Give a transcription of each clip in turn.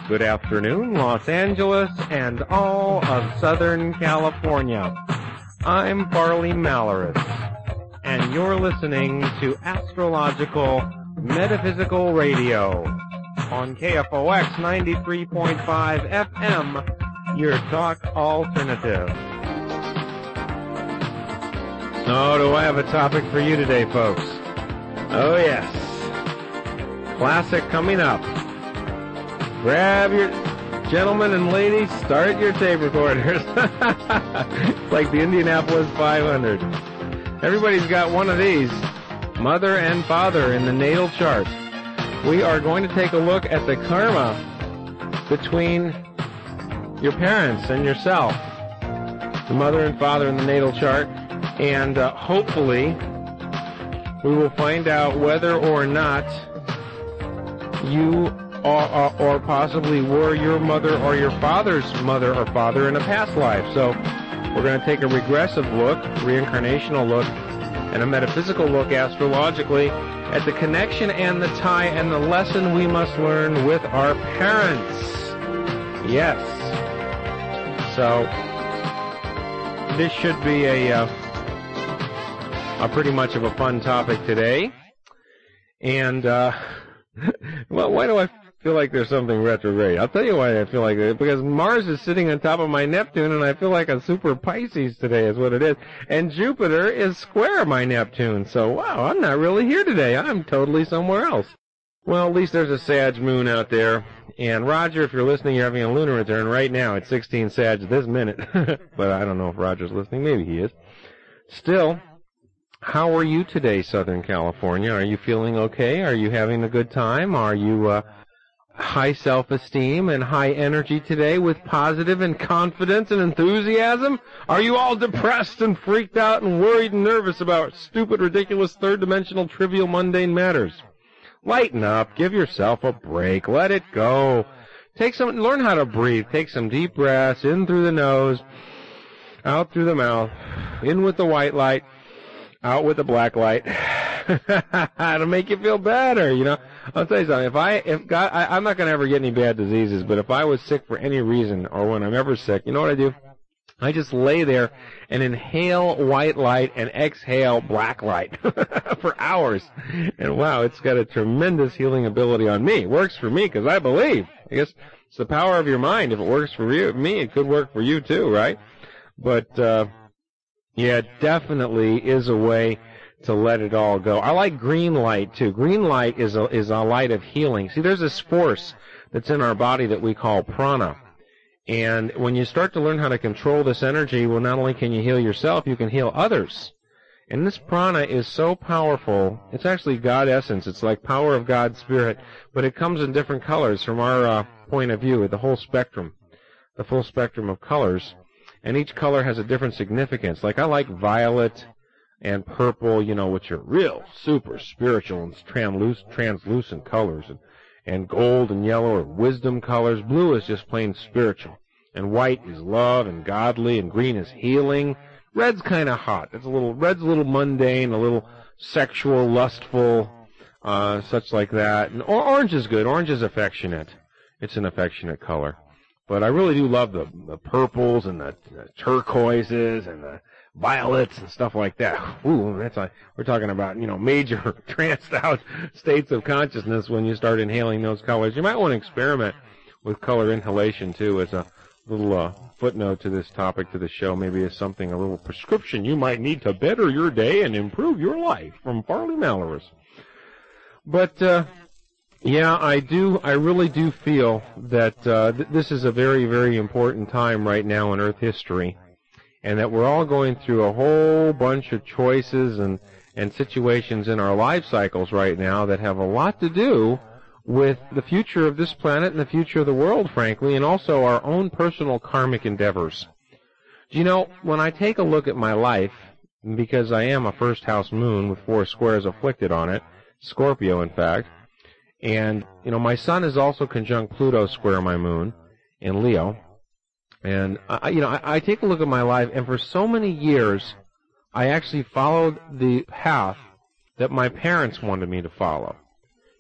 Good afternoon, Los Angeles and all of Southern California. I'm Farley Malaris, and you're listening to Astrological Metaphysical Radio on KFOX 93.5 FM, your talk alternative. So, do I have a topic for you today, folks? Oh, yes. Classic coming up. Grab your gentlemen and ladies, start your tape recorders. It's like the Indianapolis 500. Everybody's got one of these, mother and father in the natal chart. We are going to take a look at the karma between your parents and yourself, the mother and father in the natal chart, and hopefully we will find out whether or not you or possibly were your mother or your father's mother or father in a past life. So we're going to take a regressive look, reincarnational look, and a metaphysical look astrologically at the connection and the tie and the lesson we must learn with our parents. Yes. So this should be a pretty much of a fun topic today. And well, why do I feel like there's something retrograde? I'll tell you why I feel like it. Because Mars is sitting on top of my Neptune, and I feel like a super Pisces today is what it is. And Jupiter is square my Neptune. So, wow, I'm not really here today. I'm totally somewhere else. Well, at least there's a Sag moon out there. And Roger, if you're listening, you're having a lunar return right now at 16 Sag this minute. But I don't know if Roger's listening. Maybe he is. Still, how are you today, Southern California? Are you feeling okay? Are you having a good time? Are you high self-esteem and high energy today with positive and confidence and enthusiasm? Are you all depressed and freaked out and worried and nervous about stupid, ridiculous, third-dimensional, trivial, mundane matters? Lighten up. Give yourself a break. Let it go. Learn how to breathe. Take some deep breaths in through the nose, out through the mouth, in with the white light, out with the black light. To make you feel better, you know. I'll tell you something. I'm not going to ever get any bad diseases, but if I was sick for any reason, or when I'm ever sick, you know what I do? I just lay there and inhale white light and exhale black light for hours. And wow, it's got a tremendous healing ability on me. It works for me because I believe. I guess it's the power of your mind. If it works for me, it could work for you too, right? But, yeah, it definitely is a way to let it all go. I like green light, too. Green light is a light of healing. See, there's this force that's in our body that we call prana. And when you start to learn how to control this energy, well, not only can you heal yourself, you can heal others. And this prana is so powerful. It's actually God essence. It's like power of God's spirit, but it comes in different colors from our point of view, the whole spectrum, the full spectrum of colors. And each color has a different significance. Like I like violet and purple, you know, which are real super spiritual and translucent colors. And gold and yellow are wisdom colors. Blue is just plain spiritual. And white is love and godly, and green is healing. Red's kind of hot. Red's a little mundane, a little sexual, lustful, such like that. And orange is good. Orange is affectionate. It's an affectionate color. But I really do love the purples and the turquoises and the violets and stuff like that. Ooh, we're talking about, you know, major tranced out states of consciousness when you start inhaling those colors. You might want to experiment with color inhalation too as a little footnote to this topic, to the show. Maybe as something, a little prescription you might need to better your day and improve your life from Farley Malaris. But, yeah, I really do feel that this is a very, very important time right now in Earth history, and that we're all going through a whole bunch of choices and situations in our life cycles right now that have a lot to do with the future of this planet and the future of the world, frankly, and also our own personal karmic endeavors. Do you know, when I take a look at my life, because I am a first house moon with 4 squares afflicted on it, Scorpio, in fact, and, you know, my sun is also conjunct Pluto square my moon in Leo. And, I take a look at my life, and for so many years, I actually followed the path that my parents wanted me to follow.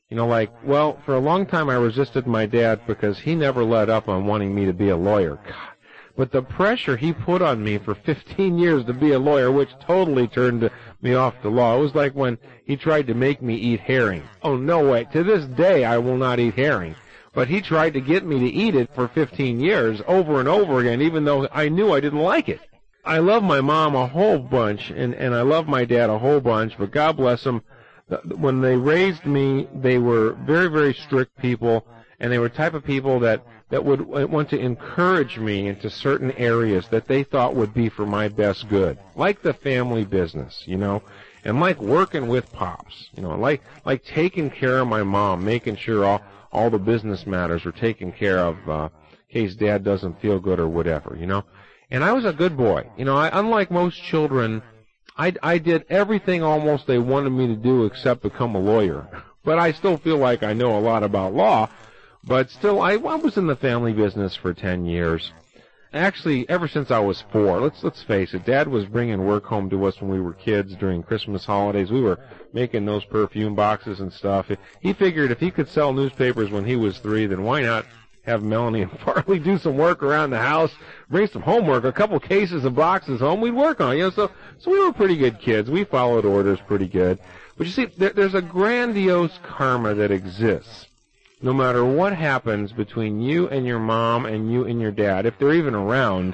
Well, for a long time I resisted my dad because he never let up on wanting me to be a lawyer. God. But the pressure he put on me for 15 years to be a lawyer, which totally turned me off the law. It was like when he tried to make me eat herring. Oh, no way. To this day, I will not eat herring. But he tried to get me to eat it for 15 years over and over again, even though I knew I didn't like it. I love my mom a whole bunch, and I love my dad a whole bunch, but God bless them. When they raised me, they were very, very strict people, and they were the type of people that would want to encourage me into certain areas that they thought would be for my best good, like the family business, and like working with Pops, like taking care of my mom, making sure all the business matters were taken care of in case Dad doesn't feel good or whatever, And I was a good boy. Unlike most children, I did everything almost they wanted me to do except become a lawyer. But I still feel like I know a lot about law. But still, I was in the family business for 10 years. Actually, ever since I was 4. Let's face it, Dad was bringing work home to us when we were kids during Christmas holidays. We were making those perfume boxes and stuff. He figured if he could sell newspapers when he was 3, then why not have Melanie and Farley do some work around the house, bring some homework, a couple cases of boxes home, we'd work on it. So we were pretty good kids. We followed orders pretty good. But you see, there's a grandiose karma that exists. No matter what happens between you and your mom and you and your dad, if they're even around,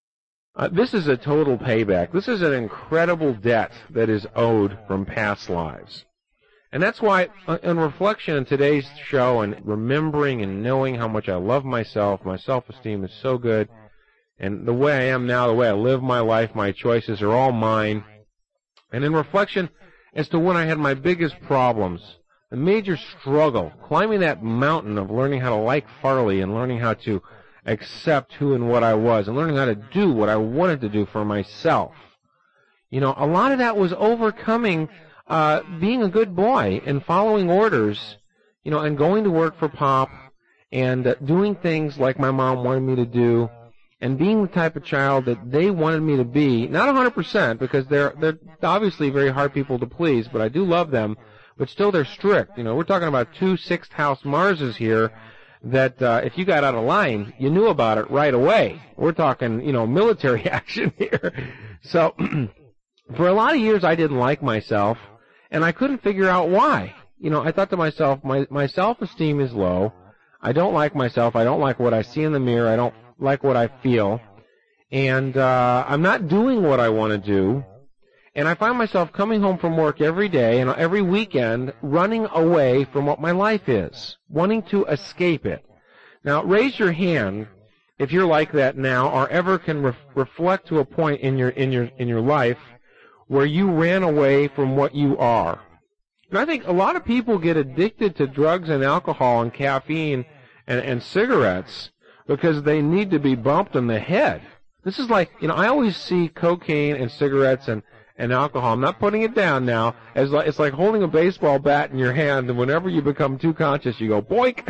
this is a total payback. This is an incredible debt that is owed from past lives. And that's why, in reflection on today's show and remembering and knowing how much I love myself, my self-esteem is so good, and the way I am now, the way I live my life, my choices are all mine. And in reflection as to when I had my biggest problems, a major struggle, climbing that mountain of learning how to like Farley and learning how to accept who and what I was and learning how to do what I wanted to do for myself. A lot of that was overcoming being a good boy and following orders, and going to work for Pop and doing things like my mom wanted me to do and being the type of child that they wanted me to be. Not 100% because they're obviously very hard people to please, but I do love them. But still, they're strict. We're talking about 2 sixth house Marses here that if you got out of line, you knew about it right away. We're talking, military action here. So for a lot of years, I didn't like myself, and I couldn't figure out why. I thought to myself, my self-esteem is low. I don't like myself. I don't like what I see in the mirror. I don't like what I feel. And I'm not doing what I want to do. And I find myself coming home from work every day and every weekend running away from what my life is, wanting to escape it. Now, raise your hand if you're like that now or ever can reflect to a point in your life where you ran away from what you are. And I think a lot of people get addicted to drugs and alcohol and caffeine and cigarettes because they need to be bumped on the head. This is like, I always see cocaine and cigarettes and alcohol. I'm not putting it down now. It's like holding a baseball bat in your hand, and whenever you become too conscious, you go, boink.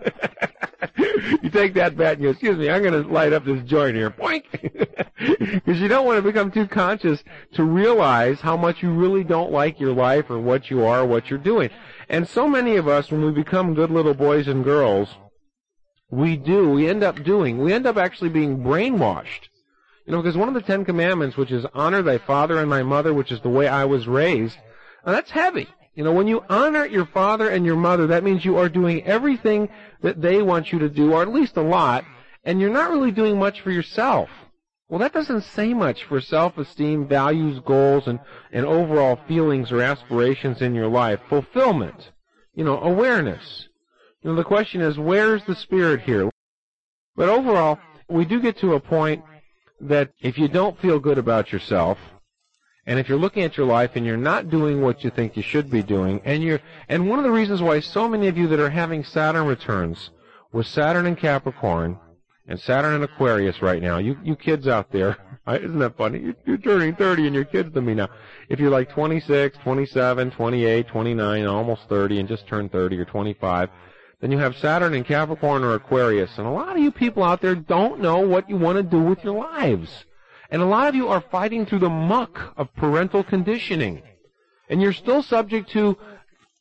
You take that bat and you go, excuse me, I'm going to light up this joint here. Boink. Because you don't want to become too conscious to realize how much you really don't like your life or what you are or what you're doing. And so many of us, when we become good little boys and girls, we end up actually being brainwashed. Because one of the 10 Commandments, which is honor thy father and thy mother, which is the way I was raised, that's heavy. When you honor your father and your mother, that means you are doing everything that they want you to do, or at least a lot, and you're not really doing much for yourself. Well, that doesn't say much for self-esteem, values, goals, and overall feelings or aspirations in your life. Fulfillment, awareness. The question is, where's the spirit here? But overall, we do get to a point that if you don't feel good about yourself, and if you're looking at your life and you're not doing what you think you should be doing, and one of the reasons why so many of you that are having Saturn returns with Saturn in Capricorn and Saturn in Aquarius right now, you kids out there, isn't that funny? You're turning 30 and you're kids to me now. If you're like 26, 27, 28, 29, almost 30 and just turned 30 or 25, then you have Saturn in Capricorn or Aquarius. And a lot of you people out there don't know what you want to do with your lives. And a lot of you are fighting through the muck of parental conditioning. And you're still subject to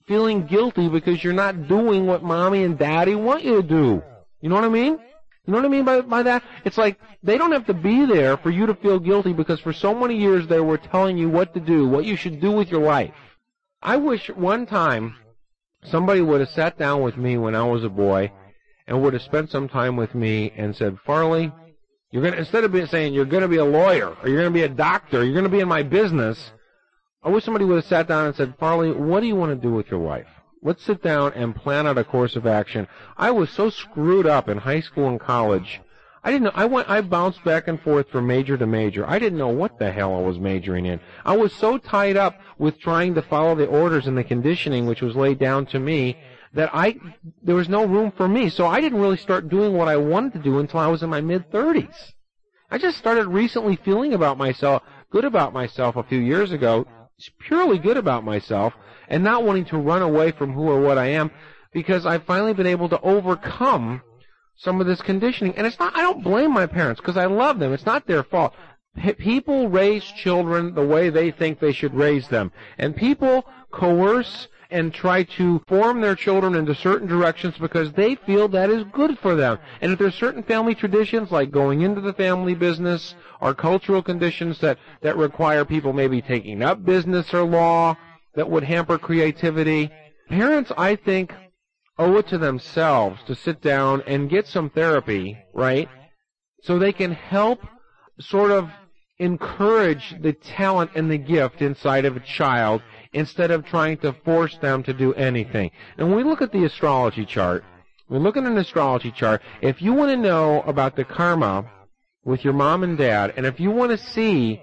feeling guilty because you're not doing what mommy and daddy want you to do. You know what I mean? You know what I mean by that? It's like they don't have to be there for you to feel guilty because for so many years they were telling you what to do, what you should do with your life. I wish one time somebody would have sat down with me when I was a boy and would have spent some time with me and said, Farley, you're gonna, instead of saying you're going to be a lawyer or you're going to be a doctor, you're going to be in my business, I wish somebody would have sat down and said, Farley, what do you want to do with your life? Let's sit down and plan out a course of action. I was so screwed up in high school and college. I didn't know. I bounced back and forth from major to major. I didn't know what the hell I was majoring in. I was so tied up with trying to follow the orders and the conditioning which was laid down to me that there was no room for me. So I didn't really start doing what I wanted to do until I was in my mid-30s. I just started recently feeling good about myself a few years ago, purely good about myself, and not wanting to run away from who or what I am, because I've finally been able to overcome some of this conditioning. And it's not, I don't blame my parents, because I love them. It's not their fault. People raise children the way they think they should raise them. And people coerce and try to form their children into certain directions because they feel that is good for them. And if there's certain family traditions, like going into the family business, or cultural conditions that require people maybe taking up business or law, that would hamper creativity, parents, I think, owe it to themselves to sit down and get some therapy, right? So they can help sort of encourage the talent and the gift inside of a child instead of trying to force them to do anything. And when we look at the astrology chart, if you want to know about the karma with your mom and dad, and if you want to see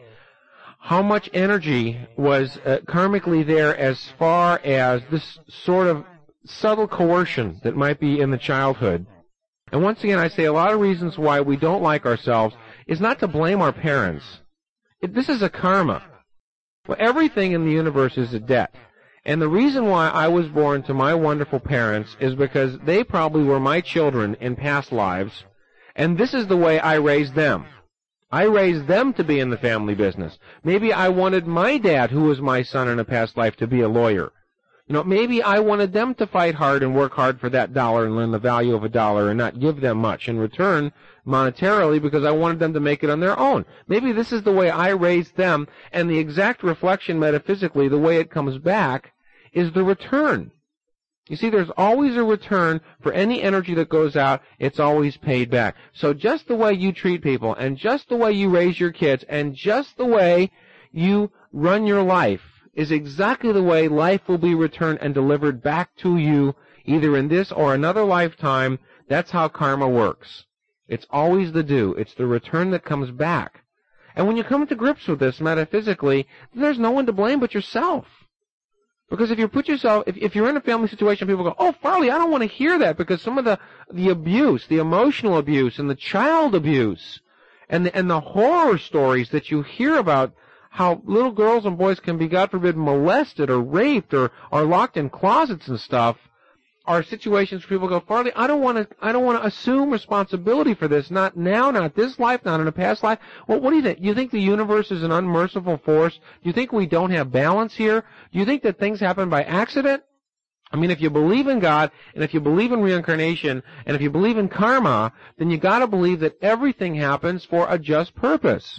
how much energy was karmically there as far as this sort of subtle coercion that might be in the childhood. And once again, I say a lot of reasons why we don't like ourselves is not to blame our parents. This is a karma. Well, everything in the universe is a debt. And the reason why I was born to my wonderful parents is because they probably were my children in past lives, and this is the way I raised them. I raised them to be in the family business. Maybe I wanted my dad, who was my son in a past life, to be a lawyer. You know, maybe I wanted them to fight hard and work hard for that dollar and learn the value of a dollar and not give them much in return monetarily because I wanted them to make it on their own. Maybe this is the way I raised them, and the exact reflection metaphysically, the way it comes back, is the return. You see, there's always a return for any energy that goes out. It's always paid back. So just the way you treat people, and just the way you raise your kids, and just the way you run your life is exactly the way life will be returned and delivered back to you, either in this or another lifetime. That's how karma works. It's always the due. It's the return that comes back. And when you come to grips with this metaphysically, there's no one to blame but yourself. Because if you put yourself, if you're in a family situation, people go, oh, Farley, I don't want to hear that, because some of the abuse, the emotional abuse and the child abuse and the horror stories that you hear about how little girls and boys can be, God forbid, molested or raped or are locked in closets and stuff, are situations where people go, Farley, I don't want to assume responsibility for this, not now, not this life, not in a past life. Well, what do you think? You think the universe is an unmerciful force? Do you think we don't have balance here? Do you think that things happen by accident? I mean, if you believe in God, and if you believe in reincarnation, and if you believe in karma, then you got to believe that everything happens for a just purpose.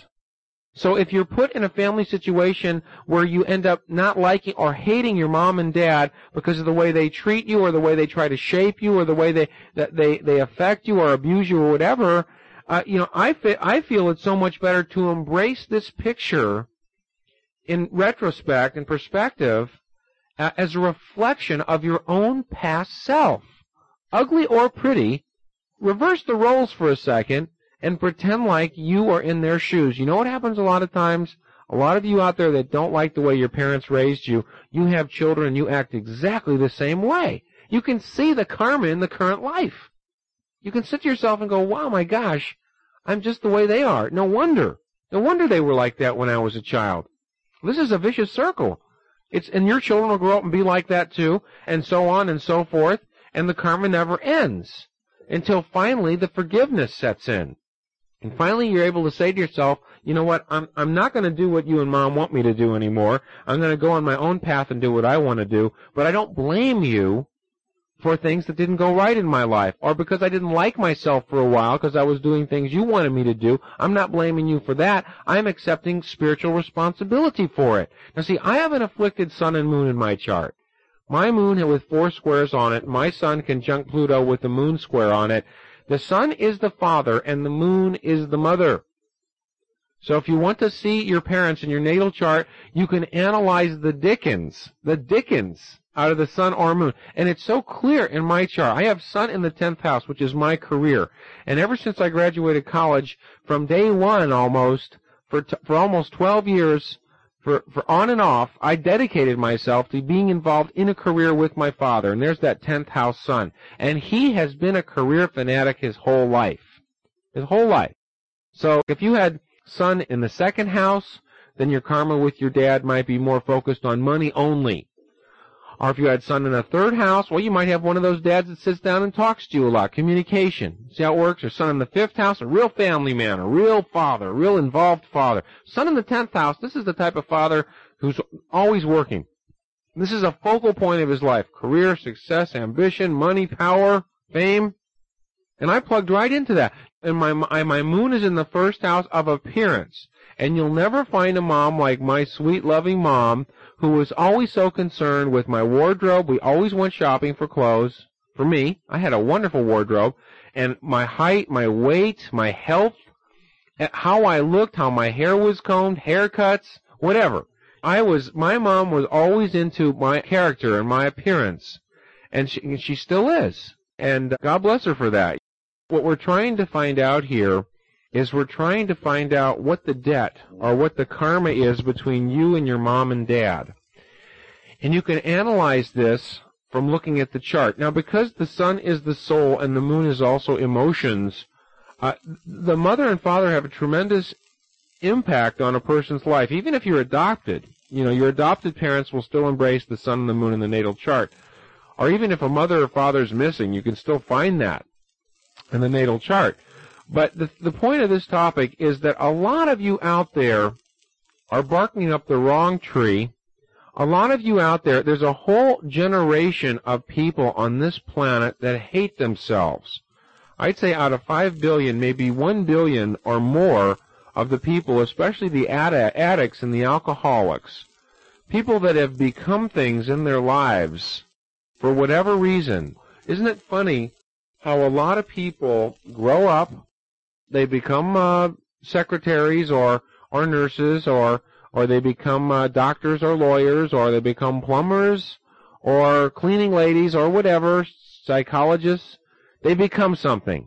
So if you're put in a family situation where you end up not liking or hating your mom and dad because of the way they treat you or the way they try to shape you or the way they affect you or abuse you or whatever, I feel it's so much better to embrace this picture in retrospect and perspective as a reflection of your own past self. Ugly or pretty, reverse the roles for a second and pretend like you are in their shoes. You know what happens a lot of times? A lot of you out there that don't like the way your parents raised you, you have children and you act exactly the same way. You can see the karma in the current life. You can sit to yourself and go, wow, my gosh, I'm just the way they are. No wonder they were like that when I was a child. This is a vicious circle. And your children will grow up and be like that too, and so on and so forth, and the karma never ends until finally the forgiveness sets in. And finally, you're able to say to yourself, you know what, I'm not going to do what you and Mom want me to do anymore. I'm going to go on my own path and do what I want to do, but I don't blame you for things that didn't go right in my life, or because I didn't like myself for a while because I was doing things you wanted me to do. I'm not blaming you for that. I'm accepting spiritual responsibility for it. Now see, I have an afflicted sun and moon in my chart. My moon with 4 squares on it, my sun conjunct Pluto with the moon square on it. The sun is the father and the moon is the mother. So if you want to see your parents in your natal chart, you can analyze the Dickens out of the sun or moon. And it's so clear in my chart. I have sun in the 10th house, which is my career. And ever since I graduated college, from day one almost, for almost 12 years, for on and off, I dedicated myself to being involved in a career with my father. And there's that 10th house sun. And he has been a career fanatic his whole life. His whole life. So if you had sun in the 2nd house, then your karma with your dad might be more focused on money only. Or if you had sun in the 3rd house, well, you might have one of those dads that sits down and talks to you a lot. Communication. See how it works? Or sun in the 5th house, a real family man, a real father, a real involved father. Sun in the 10th house, this is the type of father who's always working. This is a focal point of his life. Career, success, ambition, money, power, fame. And I plugged right into that. And my moon is in the 1st house of appearance. And you'll never find a mom like my sweet, loving mom who was always so concerned with my wardrobe. We always went shopping for clothes. For me, I had a wonderful wardrobe. And my height, my weight, my health, how I looked, how my hair was combed, haircuts, whatever. My mom was always into my character and my appearance. And she still is. And God bless her for that. What we're trying to find out here is we're trying to find out what the debt or what the karma is between you and your mom and dad. And you can analyze this from looking at the chart. Now, because the sun is the soul and the moon is also emotions, the mother and father have a tremendous impact on a person's life. Even if you're adopted, your adopted parents will still embrace the sun and the moon in the natal chart. Or even if a mother or father is missing, you can still find that in the natal chart. But the point of this topic is that a lot of you out there are barking up the wrong tree. A lot of you out there, there's a whole generation of people on this planet that hate themselves. I'd say out of 5 billion, maybe 1 billion or more of the people, especially the addicts and the alcoholics, people that have become things in their lives for whatever reason. Isn't it funny how a lot of people grow up, they become secretaries or nurses or they become doctors or lawyers or they become plumbers or cleaning ladies or whatever, psychologists. They become something.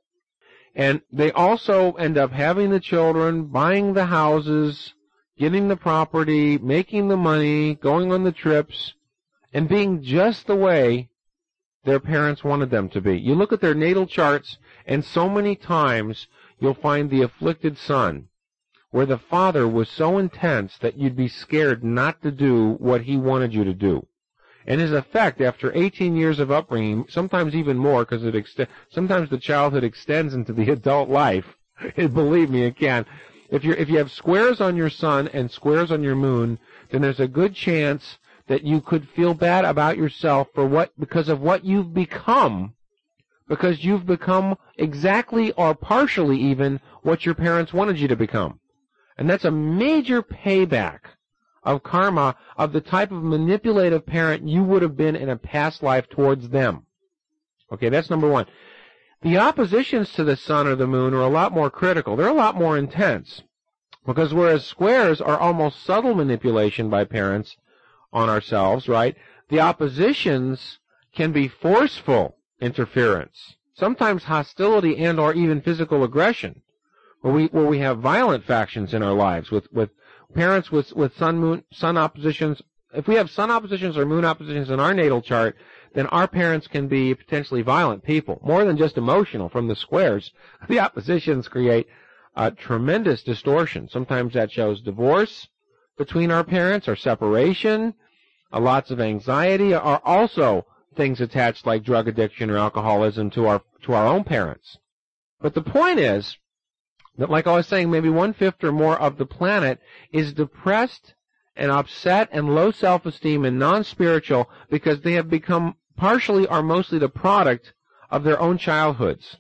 And they also end up having the children, buying the houses, getting the property, making the money, going on the trips, and being just the way their parents wanted them to be. You look at their natal charts, and so many times you'll find the afflicted son, where the father was so intense that you'd be scared not to do what he wanted you to do. And his effect, after 18 years of upbringing, sometimes even more, because sometimes the childhood extends into the adult life. Believe me, it can. If you have squares on your sun and squares on your moon, then there's a good chance that you could feel bad about yourself because of what you've become, because you've become exactly or partially even what your parents wanted you to become. And that's a major payback of karma of the type of manipulative parent you would have been in a past life towards them. Okay, that's number one. The oppositions to the sun or the moon are a lot more critical. They're a lot more intense. Because whereas squares are almost subtle manipulation by parents on ourselves, right? The oppositions can be forceful interference, sometimes hostility and or even physical aggression, where we have violent factions in our lives with parents with sun oppositions. If we have sun oppositions or moon oppositions in our natal chart, then our parents can be potentially violent people, more than just emotional from the squares. The oppositions create tremendous distortion. Sometimes that shows divorce between our parents or separation. Lots of anxiety are also things attached like drug addiction or alcoholism to our own parents. But the point is, that, like I was saying, maybe 1/5 or more of the planet is depressed and upset and low self-esteem and non-spiritual because they have become partially or mostly the product of their own childhoods.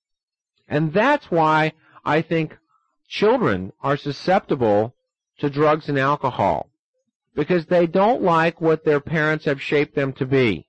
And that's why I think children are susceptible to drugs and alcohol, because they don't like what their parents have shaped them to be.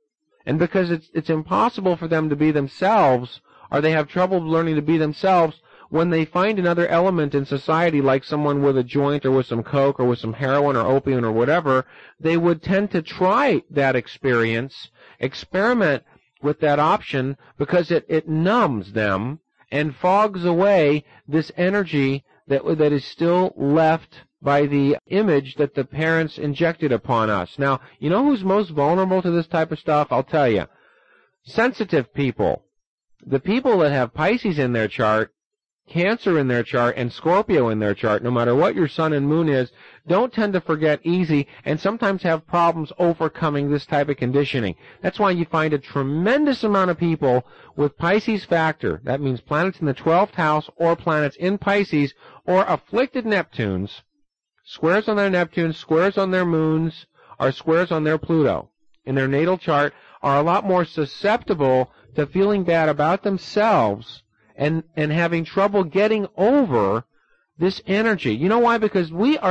And because it's impossible for them to be themselves, or they have trouble learning to be themselves, when they find another element in society, like someone with a joint or with some coke or with some heroin or opium or whatever, they would tend to try that experience, experiment with that option, because it numbs them and fogs away this energy that is still left by the image that the parents injected upon us. Now, you know who's most vulnerable to this type of stuff? I'll tell you. Sensitive people. The people that have Pisces in their chart, Cancer in their chart, and Scorpio in their chart, no matter what your sun and moon is, don't tend to forget easy and sometimes have problems overcoming this type of conditioning. That's why you find a tremendous amount of people with Pisces factor. That means planets in the 12th house or planets in Pisces or afflicted Neptunes, squares on their Neptunes, squares on their moons, or squares on their Pluto in their natal chart, are a lot more susceptible to feeling bad about themselves and having trouble getting over this energy. You know why? Because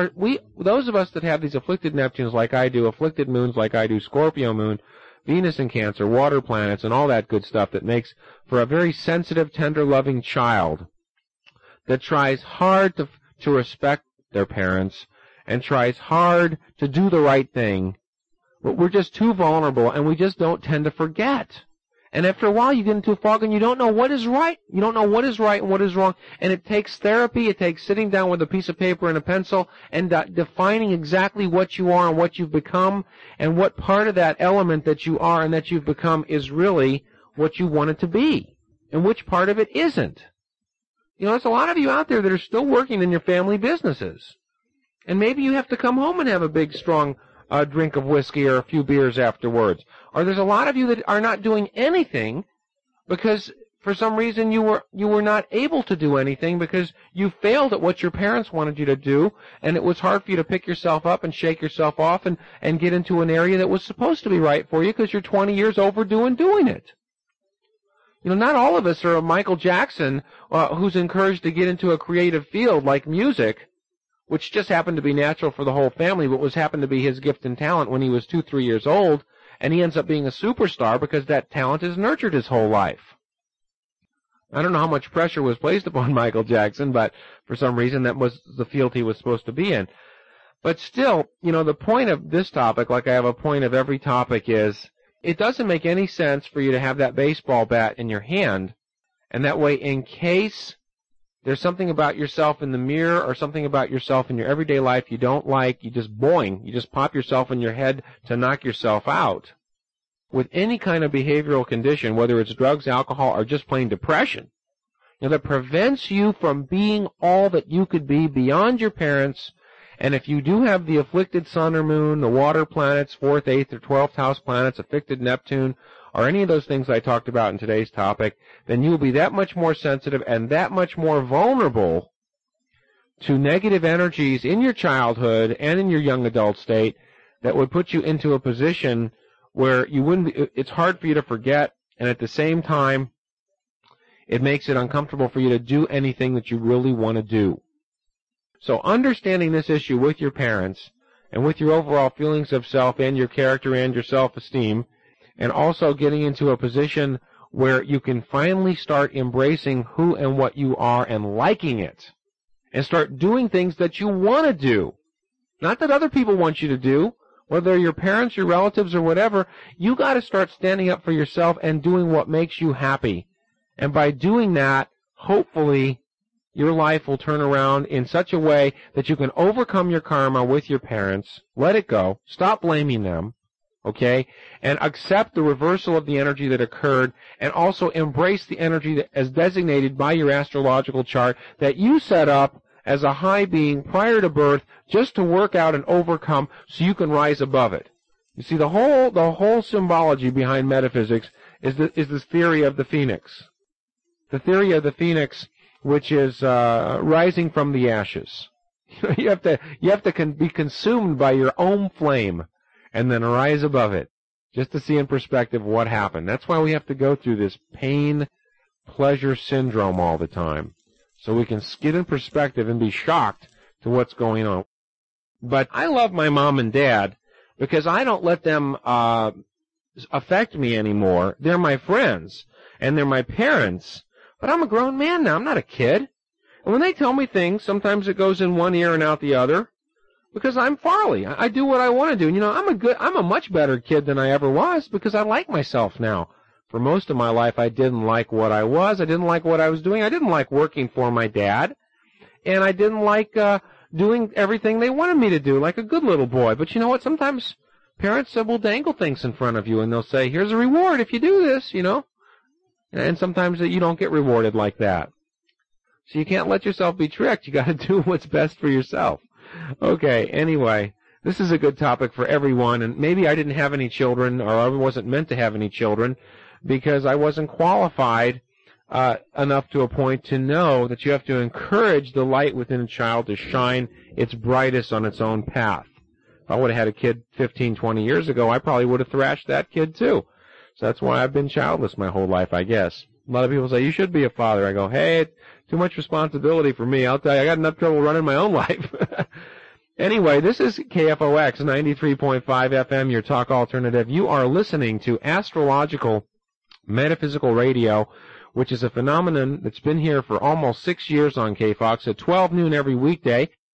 those of us that have these afflicted Neptunes like I do, afflicted moons like I do, Scorpio moon, Venus in Cancer, water planets, and all that good stuff that makes for a very sensitive, tender, loving child that tries hard to respect their parents and tries hard to do the right thing. But we're just too vulnerable, and we just don't tend to forget. And after a while, you get into a fog, and you don't know what is right. You don't know what is right and what is wrong. And it takes therapy. It takes sitting down with a piece of paper and a pencil and defining exactly what you are and what you've become, and what part of that element that you are and that you've become is really what you want it to be, and which part of it isn't. You know, there's a lot of you out there that are still working in your family businesses. And maybe you have to come home and have a big, strong drink of whiskey or a few beers afterwards. Or there's a lot of you that are not doing anything because for some reason you were not able to do anything because you failed at what your parents wanted you to do, and it was hard for you to pick yourself up and shake yourself off and get into an area that was supposed to be right for you because you're 20 years overdue in doing it. You know, not all of us are a Michael Jackson who's encouraged to get into a creative field like music, which just happened to be natural for the whole family, but happened to be his gift and talent when he was 2-3 years old, and he ends up being a superstar because that talent is nurtured his whole life. I don't know how much pressure was placed upon Michael Jackson, but for some reason that was the field he was supposed to be in. But still, you know, the point of this topic, like I have a point of every topic, is it doesn't make any sense for you to have that baseball bat in your hand, and that way, in case there's something about yourself in the mirror or something about yourself in your everyday life you don't like, you just pop yourself in your head to knock yourself out. With any kind of behavioral condition, whether it's drugs, alcohol, or just plain depression, you know, that prevents you from being all that you could be beyond your parents. And if you do have the afflicted sun or moon, the water planets, 4th, 8th, or 12th house planets, afflicted Neptune, or any of those things I talked about in today's topic, then you will be that much more sensitive and that much more vulnerable to negative energies in your childhood and in your young adult state that would put you into a position where you wouldn't be, it's hard for you to forget, and at the same time, it makes it uncomfortable for you to do anything that you really want to do. So understanding this issue with your parents and with your overall feelings of self and your character and your self-esteem, and also getting into a position where you can finally start embracing who and what you are and liking it, and start doing things that you want to do, not that other people want you to do, whether they're your parents, your relatives, or whatever. You got to start standing up for yourself and doing what makes you happy. And by doing that, hopefully, your life will turn around in such a way that you can overcome your karma with your parents, let it go, stop blaming them, okay, and accept the reversal of the energy that occurred, and also embrace the energy that, as designated by your astrological chart, that you set up as a high being prior to birth just to work out and overcome so you can rise above it. You see, the whole symbology behind metaphysics is this theory of the phoenix. The theory of the phoenix, which is rising from the ashes. You have to be consumed by your own flame and then rise above it, just to see in perspective what happened. That's why we have to go through this pain-pleasure syndrome all the time, so we can get in perspective and be shocked to what's going on. But I love my mom and dad because I don't let them affect me anymore. They're my friends, and they're my parents, but I'm a grown man now. I'm not a kid. And when they tell me things, sometimes it goes in one ear and out the other, because I'm Farley. I do what I want to do. And, I'm a much better kid than I ever was because I like myself now. For most of my life, I didn't like what I was. I didn't like what I was doing. I didn't like working for my dad. And I didn't like doing everything they wanted me to do, like a good little boy. But you know what? Sometimes parents will dangle things in front of you, and they'll say, here's a reward if you do this, And sometimes you don't get rewarded like that. So you can't let yourself be tricked. You got to do what's best for yourself. Okay, anyway, this is a good topic for everyone, and maybe I didn't have any children, or I wasn't meant to have any children, because I wasn't qualified enough to a point to know that you have to encourage the light within a child to shine its brightest on its own path. If I would have had a kid 15, 20 years ago, I probably would have thrashed that kid too. So that's why I've been childless my whole life, I guess. A lot of people say, you should be a father. I go, hey, too much responsibility for me. I'll tell you, I got enough trouble running my own life. Anyway, this is KFOX 93.5 FM, your talk alternative. You are listening to Astrological Metaphysical Radio, which is a phenomenon that's been here for almost 6 years on KFOX at 12 noon every weekday.